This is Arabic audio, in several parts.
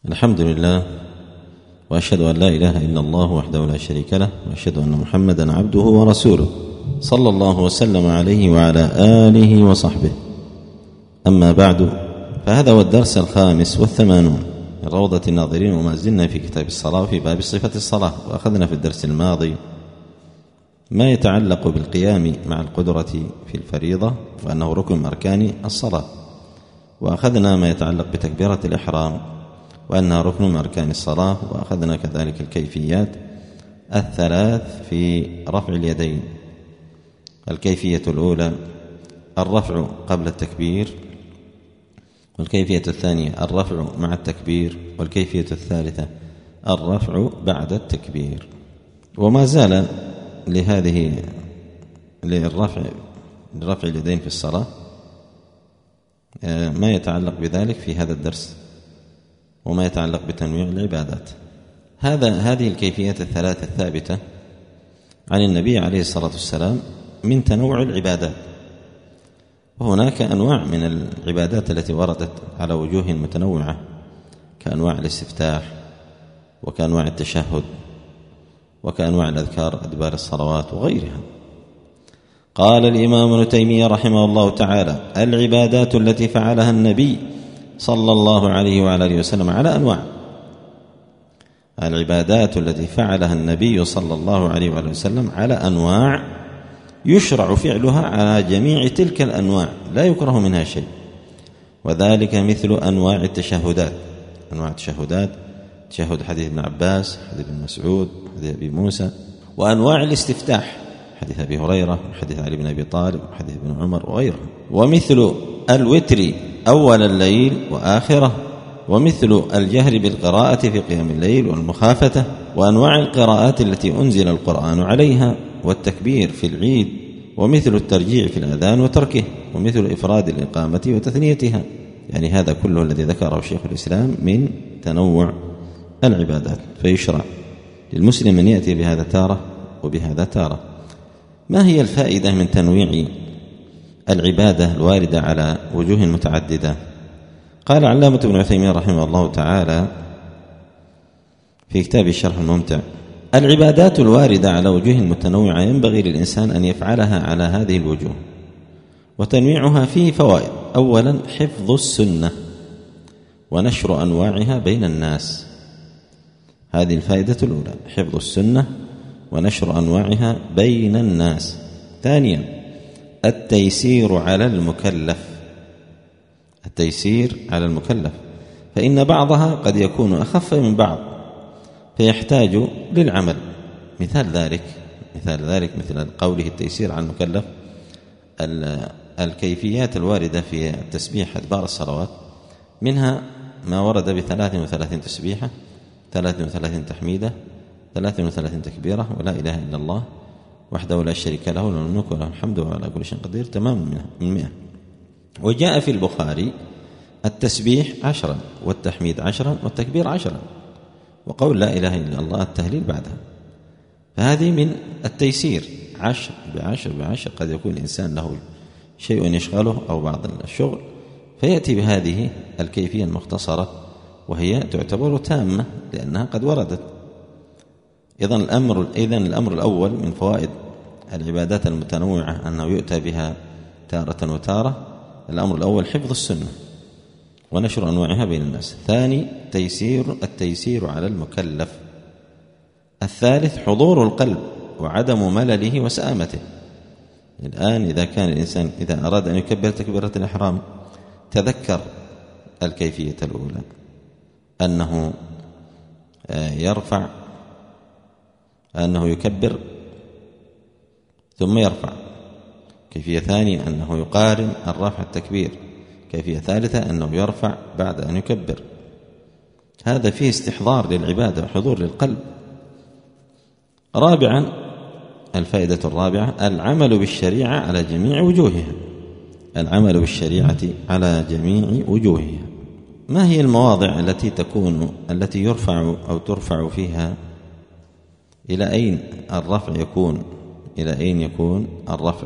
الحمد لله، وأشهد أن لا إله إلا الله وحده لا شريك له، وأشهد أن محمدا عبده ورسوله صلى الله وسلم عليه وعلى آله وصحبه. أما بعد، فهذا هو الدرس 85 من روضة الناظرين، وما زلنا في كتاب الصلاة وفي باب صفة الصلاة. وأخذنا في الدرس الماضي ما يتعلق بالقيام مع القدرة في الفريضة، وأنه ركن من أركان الصلاة. وأخذنا ما يتعلق بتكبيرة الإحرام، وأنها ركن من أركان الصلاة. وأخذنا كذلك الكيفيات الثلاث في رفع اليدين. الكيفية الأولى الرفع قبل التكبير، والكيفية الثانية الرفع مع التكبير، والكيفية الثالثة الرفع بعد التكبير. وما زال لرفع اليدين في الصلاة ما يتعلق بذلك في هذا الدرس، وما يتعلق بتنويع العبادات. هذه الكيفيات الثلاثة الثابتة عن النبي عليه الصلاة والسلام من تنوع العبادات. وهناك أنواع من العبادات التي وردت على وجوه متنوعة، كأنواع الاستفتاح، وكأنواع التشهد، وكأنواع الأذكار أدبار الصلوات وغيرها. قال الإمام ابن تيمية رحمه الله تعالى: العبادات التي فعلها النبي صلى الله عليه وعلى آله وسلم على أنواع. العبادات التي فعلها النبي صلى الله عليه وعلى وسلم على أنواع، يشرع فعلها على جميع تلك الأنواع، لا يكره منها شيء. وذلك مثل أنواع التشهدات. أنواع التشهدات: تشهد حديث ابن عباس، حديث ابن مسعود، حديث أبي موسى. وأنواع الاستفتاح: حديث أبي هريرة، حديث علي بن أبي طالب، حديث ابن عمر وغيره. ومثل الوتر أول الليل وآخره، ومثل الجهر بالقراءة في قيام الليل والمخافتة، وأنواع القراءات التي أنزل القرآن عليها، والتكبير في العيد، ومثل الترجيع في الأذان وتركه، ومثل إفراد الإقامة وتثنيتها. يعني هذا كله الذي ذكره شيخ الإسلام من تنوع العبادات. فيشرع للمسلم أن يأتي بهذا تارة وبهذا تارة. ما هي الفائدة من تنويع العبادة الواردة على وجوه متعددة؟ قال علامة ابن عثيمين رحمه الله تعالى في كتاب الشرح الممتع: العبادات الواردة على وجوه متنوعة ينبغي للإنسان أن يفعلها على هذه الوجوه، وتنويعها فيه فوائد. أولا، حفظ السنة ونشر أنواعها بين الناس. هذه الفائدة الأولى، حفظ السنة ونشر أنواعها بين الناس. ثانيا، التيسير على المكلف، فإن بعضها قد يكون أخف من بعض فيحتاج للعمل. مثال ذلك مثل قوله التيسير على المكلف: الكيفيات الواردة في التسبيح أدبار الصلوات، منها ما ورد ب33 تسبيحة، 33 تحميدة، 33 تكبيرة، ولا إله إلا الله وحده لا شريك له، له الملك وله الحمد وهو على كل شيء قدير، تمام من 100. وجاء في البخاري التسبيح 10، والتحميد 10، والتكبير 10، وقول لا إله إلا الله التهليل بعدها. فهذه من التيسير، 10 ب10 قد يكون الإنسان له شيء يشغله أو بعض الشغل، فيأتي بهذه الكيفية المختصرة، وهي تعتبر تامة لأنها قد وردت. إذن الأمر الأول من فوائد العبادات المتنوعة أنه يؤتى بها تارة وتارة. الأمر الأول حفظ السنة ونشر أنواعها بين الناس. ثاني، التيسير على المكلف. الثالث، حضور القلب وعدم ملله وسآمته. الآن إذا كان الإنسان إذا أراد أن يكبر تكبيرة الإحرام تذكر الكيفية الأولى، أنه يكبر ثم يرفع. كيفية ثانية أنه يقارن الرفع التكبير. كيفية ثالثة أنه يرفع بعد أن يكبر. هذا فيه استحضار للعبادة وحضور للقلب. رابعا، الفائدة الرابعة: العمل بالشريعة على جميع وجوهها. ما هي المواضع التي يرفع أو ترفع فيها؟ إلى أين يكون الرفع؟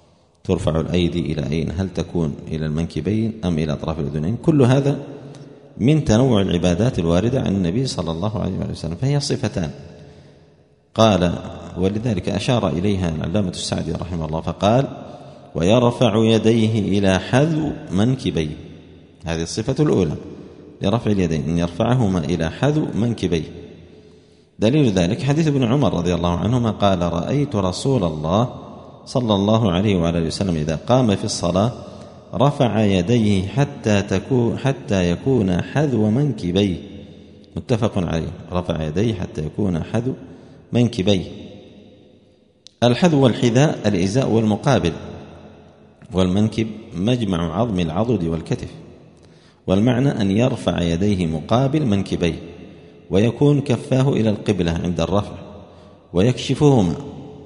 ترفع الأيدي إلى أين؟ هل تكون إلى المنكبين أم إلى أطراف الأذنين؟ كل هذا من تنوع العبادات الواردة عن النبي صلى الله عليه وسلم، فهي صفتان. قال ولذلك أشار إليها العلامة السعدي رحمه الله فقال: ويرفع يديه إلى حذو منكبيه. هذه الصفة الأولى لرفع اليدين، أن يرفعهما إلى حذو منكبيه. دليل ذلك حديث ابن عمر رضي الله عنهما قال: رأيت رسول الله صلى الله عليه وعلى وسلم إذا قام في الصلاة رفع يديه حتى يكون حذو منكبيه. متفق عليه. رفع يديه حتى يكون حذو منكبيه. الحذو والحذاء الإزاء والمقابل، والمنكب مجمع عظم العضد والكتف، والمعنى أن يرفع يديه مقابل منكبيه، ويكون كفاه إلى القبلة عند الرفع، ويكشفهما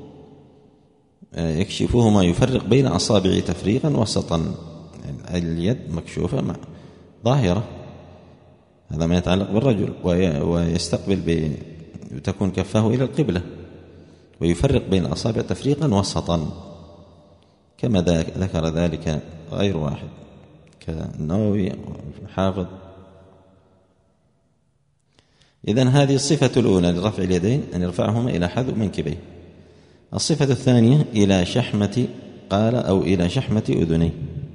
يفرق بين أصابع تفريقا وسطا. اليد مكشوفة ظاهرة، هذا ما يتعلق بالرجل، ويستقبل تكون كفاه إلى القبلة، ويفرق بين الأصابع تفريقا وسطا، كما ذكر ذلك غير واحد كالنووي والحافظ. إذن هذه الصفة الأولى لرفع اليدين، أن يرفعهما إلى حذو منكبيه. الصفة الثانية إلى شحمة، قال أو إلى شحمة أذنيه،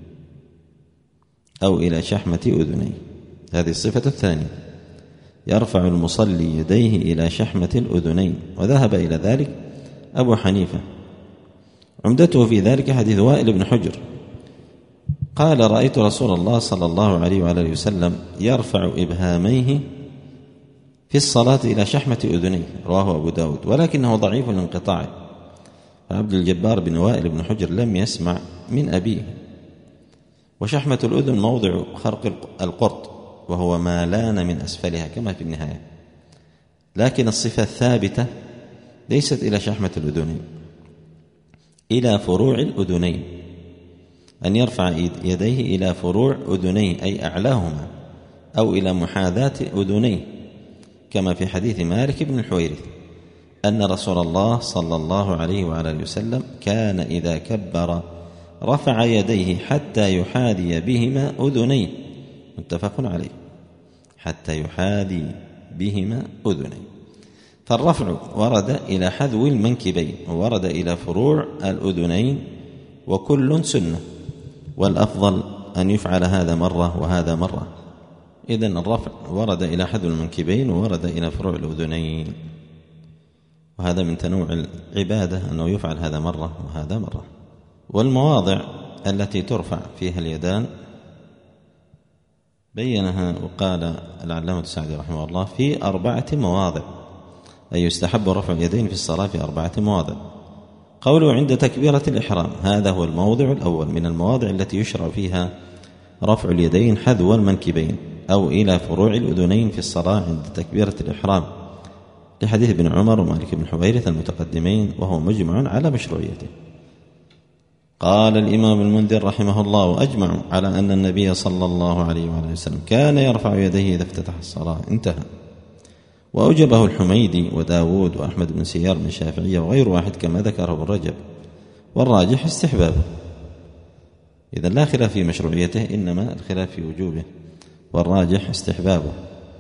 أو إلى شحمة أذنيه. هذه الصفة الثانية، يرفع المصلي يديه إلى شحمة الأذنين، وذهب إلى ذلك أبو حنيفة. عمدته في ذلك حديث وائل بن حجر قال: رأيت رسول الله صلى الله عليه وآله وسلم يرفع إبهاميه في الصلاة إلى شحمة أذنيه، رواه أبو داود، ولكنه ضعيف الانقطاع. فعبد الجبار بن وائل بن حجر لم يسمع من أبيه. وشحمة الأذن موضع خرق القرط، وهو ما لان من أسفلها كما في النهاية، لكن الصفة الثابتة ليست إلى شحمة الأذنين، إلى فروع الأذنين، أن يرفع يديه إلى فروع أذنيه أي أعلاهما، أو إلى محاذاة أذنيه، كما في حديث مالك بن الحويرث أن رسول الله صلى الله عليه وعلى وسلم كان إذا كبر رفع يديه حتى يحاذي بهما أذنيه. متفق عليه. حتى يحاذي بهما أذنيه. فالرفع ورد إلى حذو المنكبين، وورد إلى فروع الأذنين، وكل سنة، والأفضل أن يفعل هذا مرة وهذا مرة. إذن الرفع ورد إلى حذو المنكبين، وورد إلى فروع الأذنين، وهذا من تنوع العبادة أنه يفعل هذا مرة وهذا مرة. والمواضع التي ترفع فيها اليدان بينها وقال العلامة السعدي رحمه الله في 4 مواضع، أي يستحب رفع اليدين في الصلاة في 4 مواضع. قوله عند تكبيرة الإحرام، هذا هو الموضع الأول من المواضع التي يشرع فيها رفع اليدين حذو المنكبين أو إلى فروع الأذنين في الصلاة عند تكبيرة الإحرام، لحديث ابن عمر ومالك بن حويرث المتقدمين، وهو مجمع على مشروعيته. قال الإمام المنذر رحمه الله: وأجمع على أن النبي صلى الله عليه وسلم كان يرفع يديه إذا افتتح الصلاة. انتهى. وأوجبه الحميدي وداود وأحمد بن سيار من الشافعية وغير واحد كما ذكره ابن رجب، والراجح استحبابه. إذا لا خلاف في مشروعيته، إنما الخلاف في وجوبه، والراجح استحبابه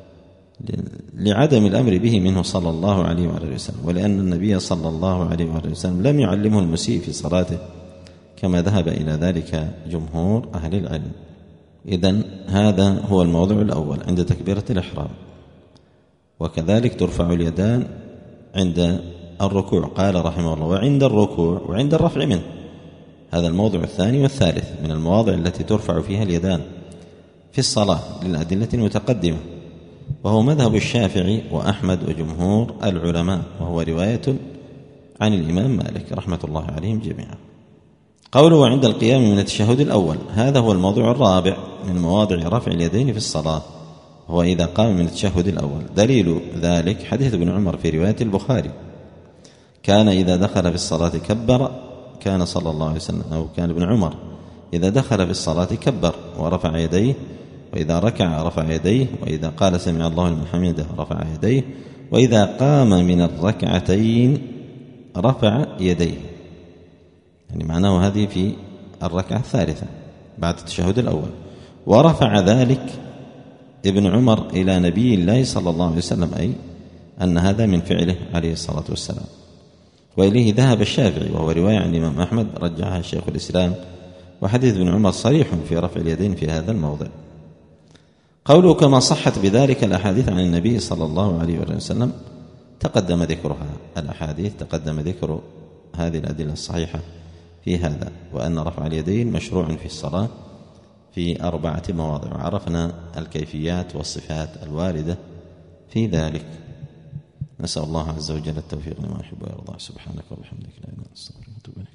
لعدم الأمر به منه صلى الله عليه وسلم، ولأن النبي صلى الله عليه وسلم لم يعلمه المسيء في صلاته، كما ذهب إلى ذلك جمهور أهل العلم. إذن هذا هو الموضوع الأول عند تكبيرة الإحرام. وكذلك ترفع اليدان عند الركوع، قال رحمه الله: وعند الركوع وعند الرفع منه. هذا الموضوع الثاني والثالث من المواضع التي ترفع فيها اليدان في الصلاة للأدلة المتقدمة، وهو مذهب الشافعي وأحمد وجمهور العلماء، وهو رواية عن الإمام مالك رحمة الله عليهم جميعا. قوله عند القيام من التشهد الأول، هذا هو الموضوع الرابع من مواضع رفع اليدين في الصلاة، هو إذا قام من التشهد الأول. دليل ذلك حديث ابن عمر في رواية البخاري: كان إذا دخل في الصلاة كبر، كان صلى الله عليه وسلم أو كان ابن عمر إذا دخل في الصلاة كبر ورفع يديه، وإذا ركع رفع يديه، وإذا قال سمع الله لمن حمده رفع يديه، وإذا قام من الركعتين رفع يديه. يعني معناه هذه في الركعة الثالثة بعد التشهد الأول. ورفع ذلك ابن عمر إلى نبي الله صلى الله عليه وسلم، أي أن هذا من فعله عليه الصلاة والسلام. وإليه ذهب الشافعي، وهو رواية عن الإمام أحمد رجعها شيخ الإسلام، وحديث ابن عمر صريح في رفع اليدين في هذا الموضع. قوله كما صحت بذلك الأحاديث عن النبي صلى الله عليه وسلم تقدم ذكرها، الأحاديث تقدم ذكر هذه الأدلة الصحيحة في هذا، وأن رفع اليدين مشروع في الصلاة في 4 مواضع، وعرفنا الكيفيات والصفات الواردة في ذلك. نسأل الله عز وجل التوفيق لما يحب ويرضى. سبحانك وبحمدك لا إله إلا أنت أستغفرك وأتوب إليك.